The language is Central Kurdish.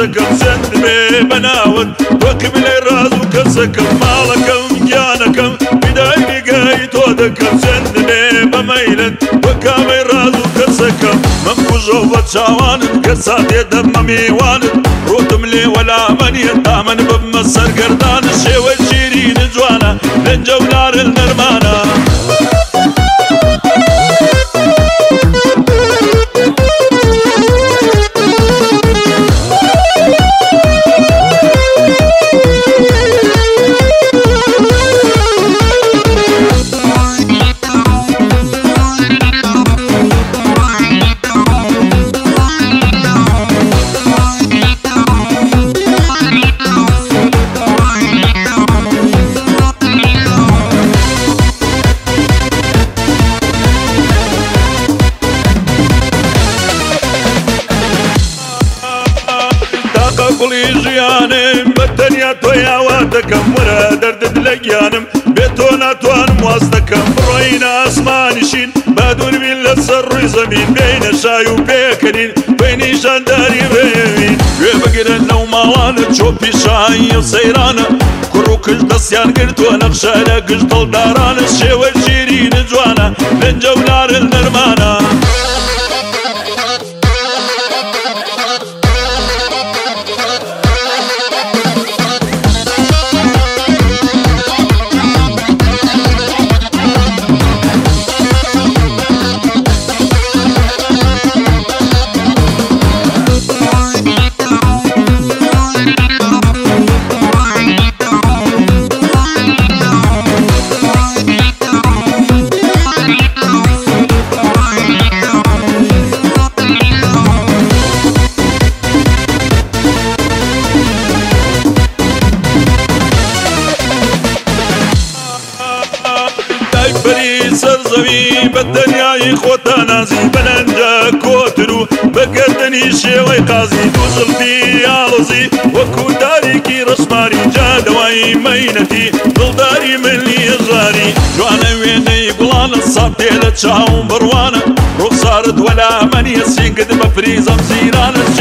كسكم سند بي بناود وكملي رازو كسكم مالكم جانكم بدايني قايت ودكم سند بي بميلن وكامي رازو كسكم منفوجو وتشاوان قصاتي دم ميوان روتم لي ولا من يتامن بمصر قردان الشيوى الشيرين جوانا لنجولار النرمانا قولي جيانم بالدنيا تويا واتكم ورا درد دلقيانم بيتونا توان مواستكم بروينا اسمانشين بادون من للسر زمين بين الشاي وبيكنين بين شانداري بيمين ويبقر النوم مالان تشوفي شاي وسيرانا كروكش دسيان قلت ونقشى لقش طل داران الشيوى الشيرين جوانا من جولار النرمانا سرزوي بالدنيا يخوتا نازي بلنجا كوترو بقردني شيوي قازي دوزل في عالوزي وكو داريكي رسماري جادواي مينتي ضلداري ملي غاري جوانا ويني قلان الصابتي لتشاوم بروانا روخ صارت ولا من يسي قد مفريزم زيرانا